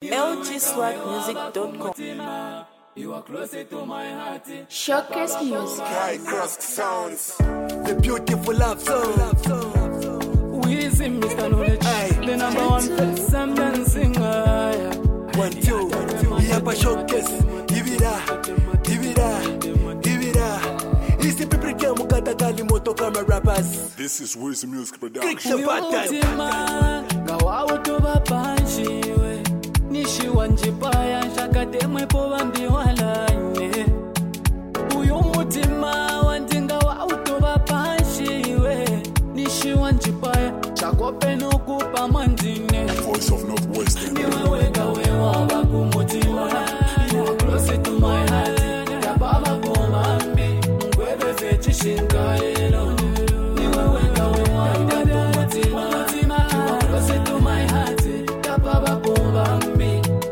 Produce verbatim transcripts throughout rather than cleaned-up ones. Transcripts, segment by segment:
L G swag music dot com. You are closer to my heart. Showcase Music. High Cross Sounds. The beautiful love song. Weezy, Mister Knowledge. The number one face I'm dancing. One, two. Yapa Showcase. Divida. Divida. Divida. It's the people who mukata kali moto kama rappers. This is Weezy Music Click Production. the button. Gawa utuba panshiwe. Nishi wanjipaya shakate mwepo wambi wala nye. Uyu mutima wandinga wa utuba panshiwe. Nishi wanjipaya shakope nukupa mandine. Voice of Northwest. Niwewe gawe wabaku mutima. You are closer to my heart. Kababa kumambi. Ngwebe fechi shinkaelo. Niwewe gawe wabaku mutima. You are closer to my heart. Kababa kumambi.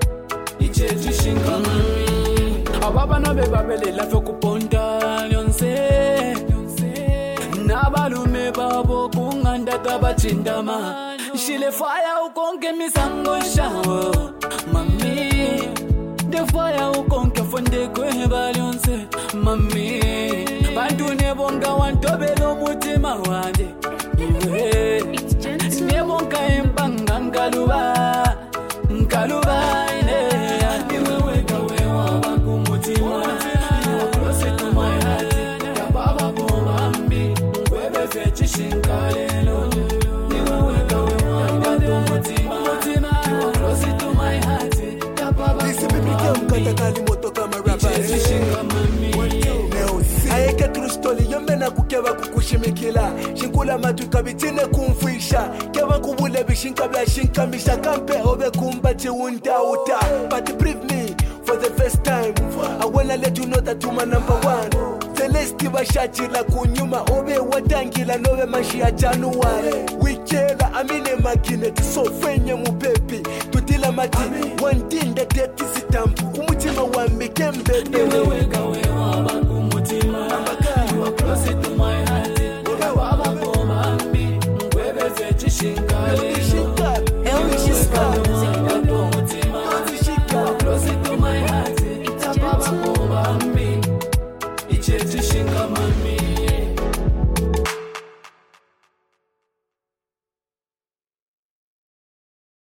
Ababa na beba bele la fokuponda nyonse Nabalume babo kunganda kabachindama Shile fire ukonke misango shawo Mami De fire ukonke fonde kwe balyonse Mami Bantu nebonga wantobelo mutima wande Iwe Nebonga impanga nkaluba Nkaluba ine Ayeke true story yombena kukeba kukushimikila shinkula matu kabitine kumfisha keba kubule bishinka bya shinka misha kampe obe kumbati undauta but brief me for the first time I wanna let you know that you my number one Celeste bashachila kunyuma obe watangila nobe mashi ya January wikela amine makine tisofenye mupepi tutila mati wandinda deti sitampu umutima wa mikembebe Niwewe gawe